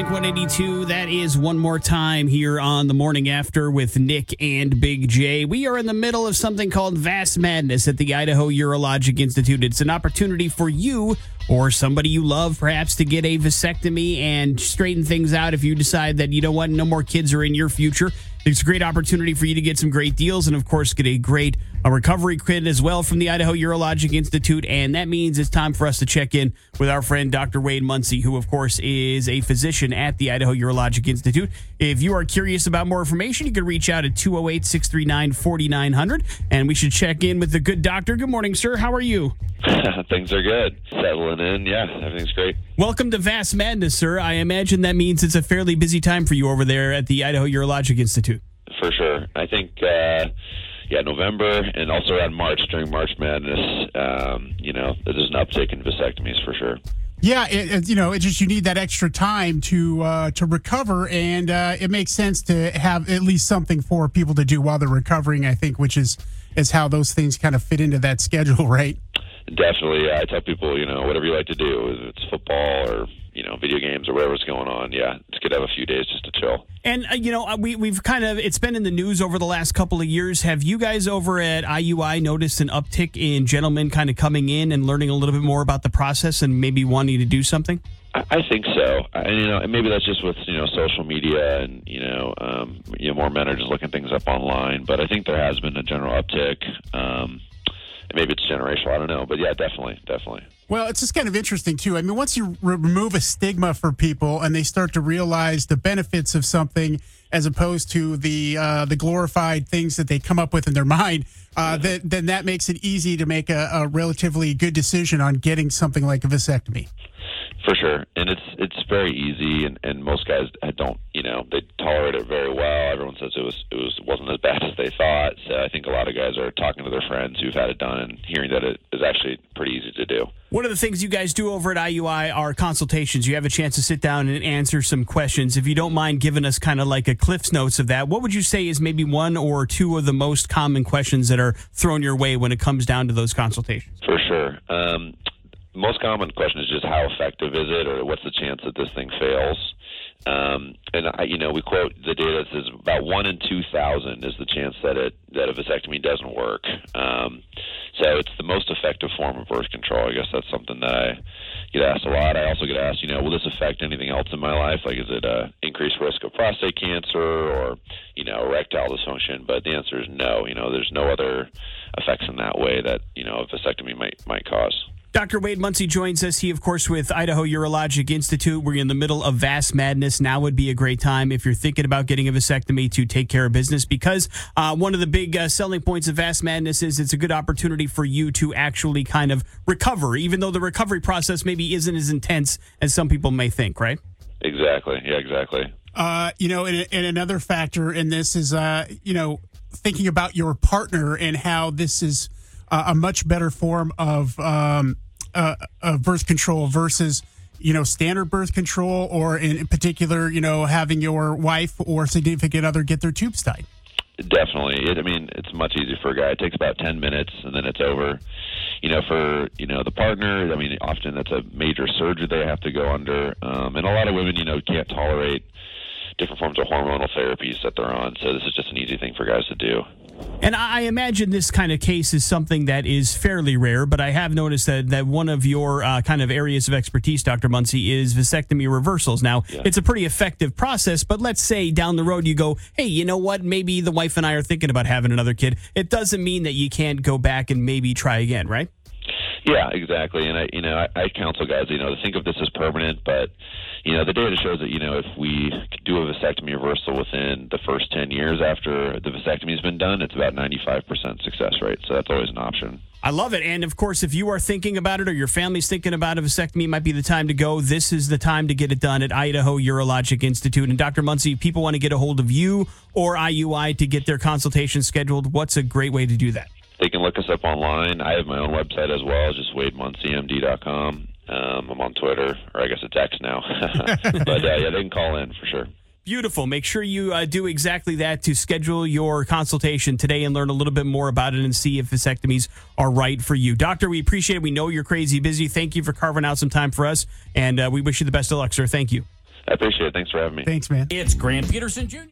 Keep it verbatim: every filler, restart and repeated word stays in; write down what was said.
Blink one eighty-two. That is One More Time here on the Morning After with Nick and Big J. We are in the middle of something called Vast Madness at the Idaho Urologic Institute. It's an opportunity for you or somebody you love perhaps to get a vasectomy and straighten things out if you decide that, you know what, no more kids are in your future. It's a great opportunity for you to get some great deals and, of course, get a great a recovery kit as well from the Idaho Urologic Institute. And that means it's time for us to check in with our friend Doctor Wade Munsey, who, of course, is a physician at the Idaho Urologic Institute. If you are curious about more information, you can reach out at two oh eight, six three nine, four nine zero zero. And we should check in with the good doctor. Good morning, sir. How are you? Things are good. Settling in. Yeah, everything's great. Welcome to Vast Madness, sir. I imagine that means it's a fairly busy time for you over there at the Idaho Urologic Institute. For sure. I think, uh, yeah, November and also around March, during March Madness, um, you know, there's an uptick in vasectomies for sure. Yeah, it, it, you know, it's just you need that extra time to uh, to recover, and uh, it makes sense to have at least something for people to do while they're recovering, I think, which is, is how those things kind of fit into that schedule, right? Definitely. Yeah, I tell people, you know, whatever you like to do, if it's football or, you know, video games or whatever's going on, yeah, it's good to have a few days just to chill. And, uh, you know, we, we've kind of, it's been in the news over the last couple of years. Have you guys over at I U I noticed an uptick in gentlemen kind of coming in and learning a little bit more about the process and maybe wanting to do something? I, I think so. I, you know, and maybe that's just with, you know, social media and, you know, um, you know, more men are just looking things up online. But I think there has been a general uptick. Um, maybe it's generational. I don't know. But, yeah, definitely, definitely. Well, it's just kind of interesting, too. I mean, once you re- remove a stigma for people and they start to realize the benefits of something as opposed to the uh, the glorified things that they come up with in their mind, uh, Mm-hmm. that, then that makes it easy to make a, a relatively good decision on getting something like a vasectomy. For sure. And it's it's very easy, and, and most guys don't, you know, they tolerate it very well. Everyone says it was it was wasn't as bad as they thought. So I think a lot of guys are talking to their friends who've had it done and hearing that it is actually pretty easy to do. One of the things you guys do over at I U I are consultations. You have a chance to sit down and answer some questions. If you don't mind giving us kind of like a Cliff's Notes of that, what would you say is maybe one or two of the most common questions that are thrown your way when it comes down to those consultations? For sure. Um, most common question is just how effective is it, or what's the chance that this thing fails? Um, and I, you know, we quote the data that says about one in two thousand is the chance that it that a vasectomy doesn't work. Um, so it's the most effective form of birth control. I guess that's something that I get asked a lot. I also get asked, you know, will this affect anything else in my life? Like, is it a increased risk of prostate cancer or, you know, erectile dysfunction? But the answer is no. You know, there's no other effects in that way that, you know, a vasectomy might might cause. Doctor Wade Munsey joins us. He, of course, with Idaho Urologic Institute. We're in the middle of Vast Madness. Now would be a great time if you're thinking about getting a vasectomy to take care of business, because uh, one of the big uh, selling points of Vast Madness is it's a good opportunity for you to actually kind of recover, even though the recovery process maybe isn't as intense as some people may think, right? Exactly. Yeah, exactly. Uh, you know, and, and another factor in this is, uh, you know, thinking about your partner and how this is uh, a much better form of um, uh, of birth control versus, you know, standard birth control, or in, in particular, you know, having your wife or significant other get their tubes tied. Definitely. It, I mean, it's much easier for a guy. It takes about ten minutes, and then it's over. You know, for, you know, the partner, I mean, often that's a major surgery they have to go under. Um, and a lot of women, you know, can't tolerate different forms of hormonal therapies that they're on. So this is just an easy thing for guys to do. And I imagine this kind of case is something that is fairly rare, but I have noticed that, that one of your uh, kind of areas of expertise, Doctor Munsey, is vasectomy reversals. Now, Yeah. It's a pretty effective process, but let's say down the road you go, hey, you know what? Maybe the wife and I are thinking about having another kid. It doesn't mean that you can't go back and maybe try again, right? Yeah, exactly. And I, you know, I, I counsel guys, you know, to think of this as permanent, but, you know, the data shows that, you know, if we do a vasectomy reversal within the first ten years after the vasectomy's been done, it's about ninety-five percent success rate. So that's always an option. I love it. And of course, if you are thinking about it or your family's thinking about a vasectomy, it might be the time to go. This is the time to get it done at Idaho Urologic Institute. And Doctor Munsey, if people want to get a hold of you or I U I to get their consultation scheduled, what's a great way to do that? They can look us up online. I have my own website as well, just wade munsey m d dot com. Um, I'm on Twitter, or I guess it's X now. But, uh, yeah, they can call in for sure. Beautiful. Make sure you uh, do exactly that to schedule your consultation today and learn a little bit more about it and see if vasectomies are right for you. Doctor, we appreciate it. We know you're crazy busy. Thank you for carving out some time for us, and uh, we wish you the best of luck, sir. Thank you. I appreciate it. Thanks for having me. Thanks, man. It's Grant Peterson Junior